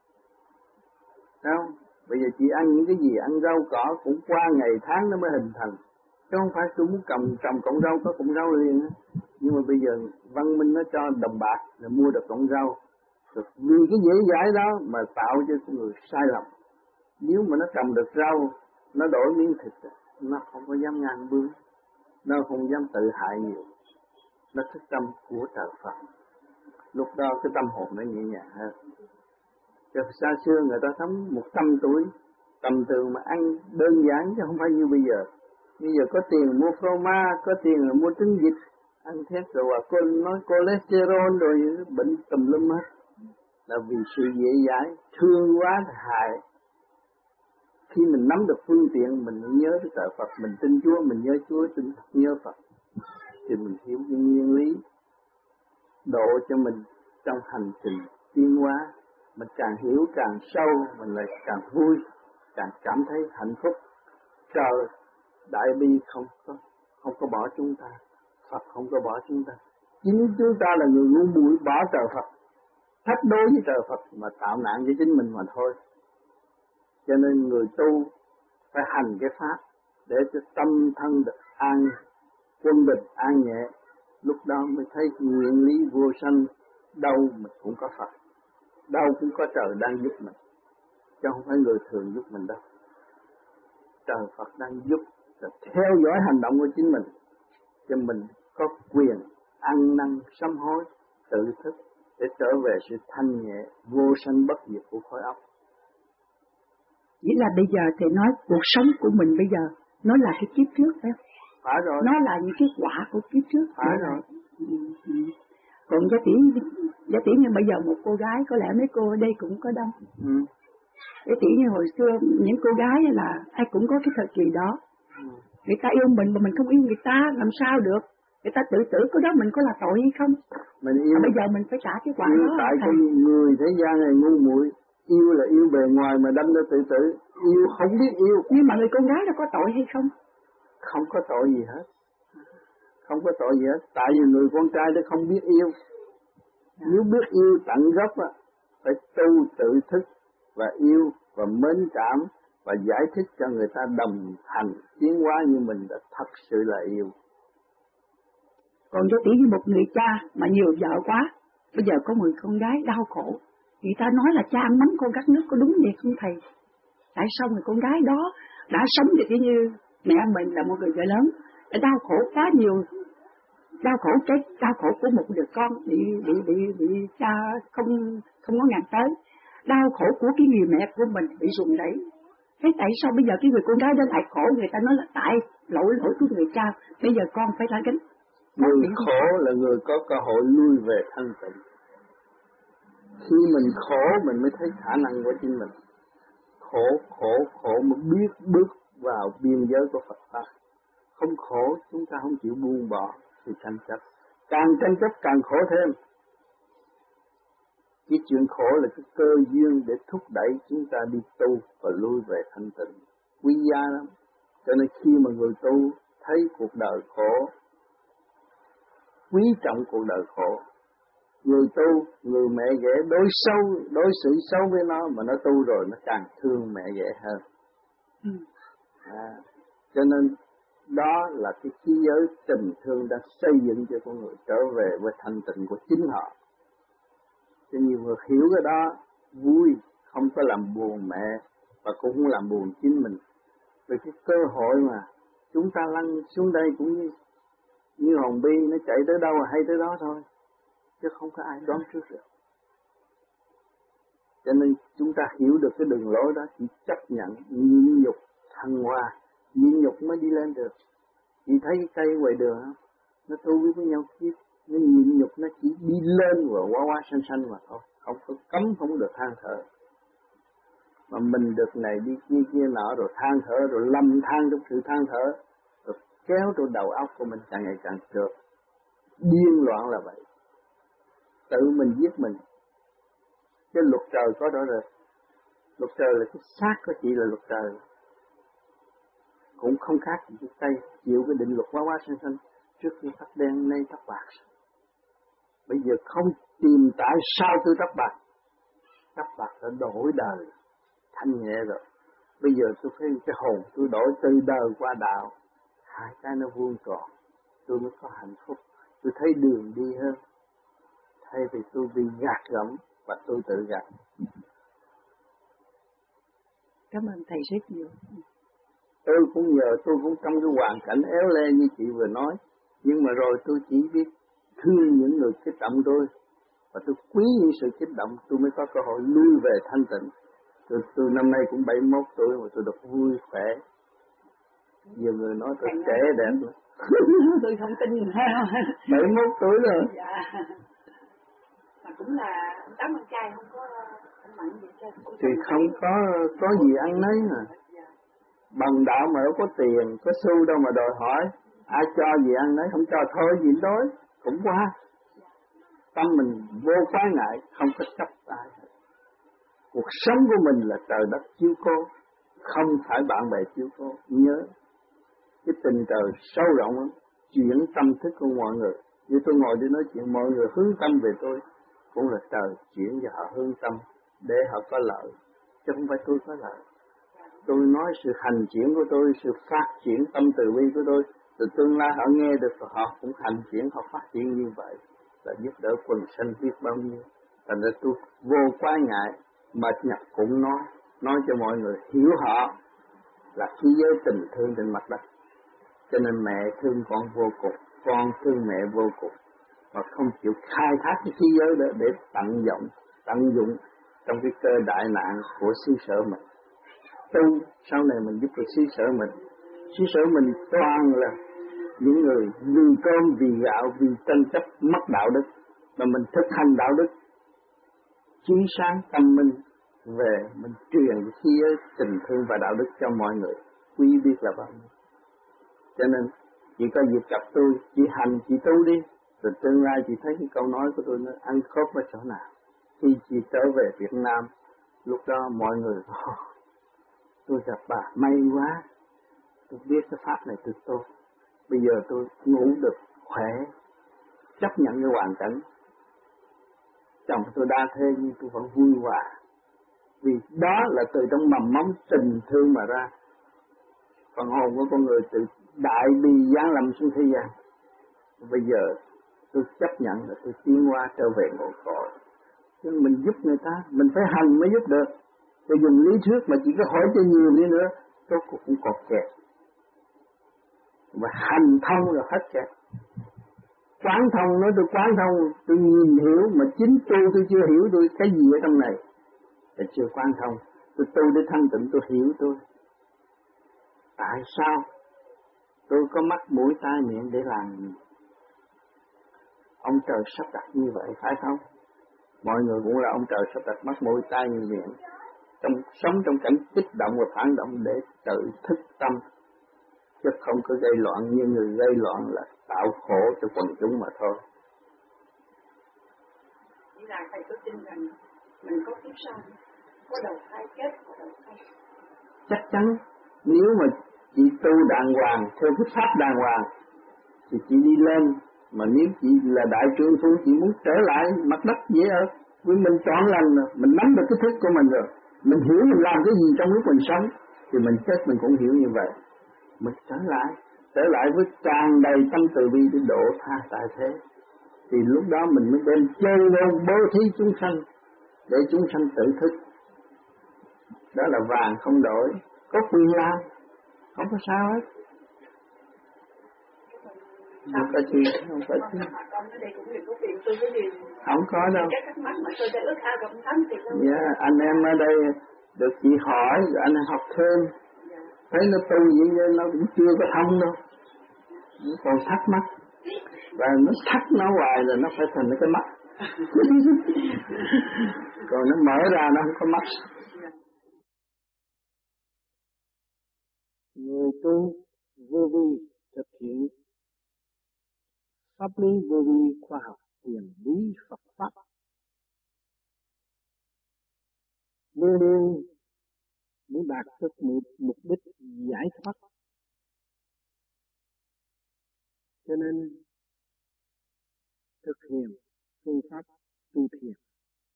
Đâu? Bây giờ chỉ ăn những cái gì, ăn rau cỏ cũng qua ngày tháng nó mới hình thành. Chứ không phải tôi muốn trồng cọng rau có cọng rau liền. Nhưng mà bây giờ văn minh nó cho đồng bạc là mua được cọng rau. Rồi vì cái dễ dãi đó mà tạo cho con người sai lầm. Nếu mà nó trồng được rau, nó đổi miếng thịt, nó không có dám ngang bướng, nó không dám tự hại nhiều. Nó thức tâm của trời Phật. Lúc đó cái tâm hồn nó nhẹ nhàng hơn. Cho xa xưa người ta sống 100 tuổi, tầm thường mà ăn đơn giản chứ không phải như bây giờ. Bây giờ có tiền mua phô ma, có tiền là mua trứng vịt, ăn thét rồi nói cholesterol rồi bệnh tùm lum hết. Là vì sự dễ dãi, thương quá thì hại. Khi mình nắm được phương tiện, mình nhớ tới trời Phật, mình tin Chúa, mình nhớ Chúa, tin Phật, nhớ Phật, thì mình hiểu cái nguyên lý độ cho mình trong hành trình tiến hóa. Mình càng hiểu càng sâu, mình lại càng vui, càng cảm thấy hạnh phúc. Trời đại bi không có bỏ chúng ta, Phật không có bỏ chúng ta. Chính chúng ta là người ngu muội bỏ trời Phật, thách đối với trời Phật mà tạo nạn cho chính mình mà thôi. Cho nên người tu phải hành cái pháp để cho tâm thân được an, quân bình an nhẹ. Lúc đó mới thấy nguyên lý vô sanh, đâu mình cũng có Phật, đâu cũng có trời đang giúp mình, chứ không phải người thường giúp mình đâu. Trời Phật đang giúp, là theo dõi hành động của chính mình, cho mình có quyền ăn năn sám hối, tự thức để trở về sự thanh nhẹ, vô sanh bất diệt của khối óc. Nghĩa là bây giờ thì nói cuộc sống của mình bây giờ nó là cái kiếp trước phải không? Phải rồi. Nó là những cái quả của kiếp trước. Phải rồi. Còn giả tỷ như bây giờ một cô gái, có lẽ mấy cô ở đây cũng có đông. Giả tỷ như hồi xưa những cô gái là ai cũng có cái thời kỳ đó. Người ta yêu mình mà mình không yêu người ta làm sao được? Người ta tự tử cái đó mình có là tội hay không? Mình yêu. Bây giờ mình phải trả cái quả đó. Tại con người thế gian này ngu muội, yêu là yêu bề ngoài mà đâm ra tự tử, yêu không biết yêu. Nhưng mà người con gái đó có tội hay không? Không có tội gì hết. Không có tội gì hết, tại vì người con trai đó không biết yêu. Nếu biết yêu tận gốc á, phải tu tự thức và yêu và mến cảm và giải thích cho người ta đồng hành tiến hóa như mình đã thật sự là yêu. Còn cho tỷ như một người cha mà nhiều vợ quá, bây giờ có người con gái đau khổ, người ta nói là cha ăn mắm con cắt nước, có đúng vậy không thầy? Tại sao người con gái đó đã sống được như mẹ mình là một người vợ lớn, đã đau khổ quá nhiều, đau khổ của một đứa con bị cha không có ngàn tới, đau khổ của cái người mẹ của mình bị rụng rẩy. Thế tại sao bây giờ cái người con gái đó lại khổ? Người ta nói là tại lỗi của người cha, bây giờ con phải ra gánh. Người khổ là người có cơ hội lui về thanh tịnh. Khi mình khổ mình mới thấy khả năng của chính mình. Khổ mới biết bước vào biên giới của Phật pháp. Không khổ chúng ta không chịu buông bỏ thì tranh chấp. Càng tranh chấp càng khổ thêm. Cái chuyện khổ là cái cơ duyên để thúc đẩy chúng ta đi tu và lui về thanh tịnh. Quý giá lắm. Cho nên khi mà người tu thấy cuộc đời khổ, quý trọng cuộc đời khổ. Người tu, người mẹ ghẻ đối xử xấu với nó, mà nó tu rồi nó càng thương mẹ ghẻ hơn. Cho nên đó là cái khí giới tình thương đã xây dựng cho con người trở về với thanh tịnh của chính họ. Cho nhiều người hiểu cái đó vui, không có làm buồn mẹ và cũng không làm buồn chính mình. Vì cái cơ hội mà chúng ta lăn xuống đây cũng như hòn bi, nó chạy tới đâu hay tới đó thôi, chứ không có ai đoán trước được. Cho nên chúng ta hiểu được cái đường lối đó, chỉ chấp nhận nhịn nhục thăng hoa, nhịn nhục mới đi lên được. Chị thấy cái cây ngoài đường không? Nó tu với nhau kiếp, nó nhịn nhục nó chỉ đi lên và hoa xanh xanh mà thôi, không có cấm, không được than thở. Mà mình được này đi kia nọ rồi than thở, rồi lầm than trong sự than thở, rồi kéo trong đầu óc của mình càng ngày càng trượt, điên loạn là vậy. Tự mình giết mình. Cái luật trời có đó rồi. Luật trời là cái xác của chị là luật trời. Cũng không khác gì cái cây, chịu cái định luật hoa xanh xanh, trước khi tóc đen nay tóc bạc. Bây giờ không tìm tại sao tôi tóc bạc. Tóc bạc đã đổi đời, thanh nhẹ rồi. Bây giờ tôi thấy cái hồn tôi đổi từ đời qua đạo, hai cái nó vuông tròn, tôi mới có hạnh phúc. Tôi thấy đường đi hơn, thay vì tôi bị gạt gẫm và tôi tự gạt. Cảm ơn thầy rất nhiều. Tôi cũng trong cái hoàn cảnh éo le như chị vừa nói, nhưng mà rồi tôi chỉ biết thương những người kích động tôi, và tôi quý những sự kích động, tôi mới có cơ hội lui về thanh tịnh. Tôi năm nay cũng 71 tuổi mà tôi được vui khỏe. Nhiều người nói tôi trẻ đẹp lắm. Tôi không tin. 71 tuổi rồi. Dạ. Mà cũng là tám con trai không có mặn gì cho. Thì không có gì ăn nấy mà. Bằng đạo mà đâu có tiền, có xu đâu mà đòi hỏi. Ai cho gì ăn nấy, không cho thôi gì đối, cũng qua. Tâm mình vô quái ngại, không có chấp ai. Cuộc sống của mình là trời đất chiếu cố, không phải bạn bè chiếu cố. Nhớ, cái tình trời sâu rộng lắm, chuyển tâm thức của mọi người. Như tôi ngồi đi nói chuyện, mọi người hướng tâm về tôi, cũng là trời chuyển cho họ hướng tâm, để họ có lợi, chứ không phải tôi có lợi. Tôi nói sự hành triển của tôi, sự phát triển tâm từ bi của tôi, từ tương lai họ nghe được và họ cũng hành triển, họ phát triển như vậy, là giúp đỡ quần sanh biết bao nhiêu. Thành ra tôi vô quá ngại, mệt nhọc cũng nói cho mọi người hiểu họ là khí giới tình thương trên mặt đất. Cho nên mẹ thương con vô cùng, con thương mẹ vô cùng, và không chịu khai thác cái khí giới đó để tận dụng trong cái cơ đại nạn của xứ sở mình. Tu sau này mình giúp được xứ sở mình toàn là những người vì cơm, vì gạo, vì tranh chấp mất đạo đức, mà mình thực hành đạo đức chiếu sáng tâm minh về, mình truyền khí giới tình thương và đạo đức cho mọi người, quý biết là bao nhiêu. Cho nên chỉ có dịp gặp tôi, chị hành, chị tu đi, rồi tương lai chị thấy cái câu nói của tôi nó ăn khớp ở chỗ nào. Khi chị trở về Việt Nam, lúc đó mọi người tôi gặp bà may quá, tôi biết cái pháp này từ tôi. Bây giờ tôi ngủ được khỏe, chấp nhận cái hoàn cảnh. Chồng tôi đa thế nhưng tôi vẫn vui hòa, vì đó là từ trong mầm móng tình thương mà ra. Phần hồn của con người từ đại bi giáng lâm xuống thế gian. Bây giờ tôi chấp nhận là tôi tiến qua trở về ngộ cội. Nhưng mình giúp người ta, mình phải hành mới giúp được. Tôi dùng lý thuyết mà chỉ có hỏi cho nhiều đi nữa, tôi cũng còn kẹt. Và hành thông là hết kẹt. Quán thông, nói tôi quán thông, tôi nhìn hiểu, mà chính tôi chưa hiểu tôi cái gì ở trong này. Là chưa quán thông, tôi tu để thanh tịnh, tôi hiểu tôi. Tại sao tôi có mắt mũi tai miệng để làm gì? Ông trời sắp đặt như vậy phải không? Mọi người cũng là ông trời sắp đặt mắt mũi tai miệng, sống trong cảnh kích động và phản động để tự thức tâm, chứ không có gây loạn. Như người gây loạn là tạo khổ cho quần chúng mà thôi. Chỉ là thầy có tin rằng mình có kiếp sau, có đầu thai kết, có đầu thai. Chắc chắn nếu mà chị tu đàng hoàng theo cái pháp đàng hoàng thì chị đi lên, mà nếu chị là đại trượng phu, chị muốn trở lại mặt đất dễ ở vì mình chọn lành rồi, mình nắm được cái thức của mình rồi, mình hiểu mình làm cái gì trong lúc mình sống thì mình chết mình cũng hiểu như vậy. Mình trở lại với tràn đầy tâm từ bi để độ tha tại thế, thì lúc đó mình mới đem chơi vô bố thí chúng sanh để chúng sanh tự thức. Đó là vàng không đổi, có quyền làm, không có sao hết. Không có chi, không có chi. Không có đâu. Anh em ở đây được chị hỏi, rồi anh học thêm, thấy nó tu vậy nên nó cũng chưa có thông đâu, nó còn thắc mắc, và nó thắc nó hoài rồi nó phải thành cái mắt. Còn nó mở ra nó không có mắt. Người tu vô vi thực hiện pháp lý vô vi khoa học huyền lý Phật pháp, luôn luôn để đạt được mục đích giải thoát. Cho nên thực hiện phương pháp tu thiền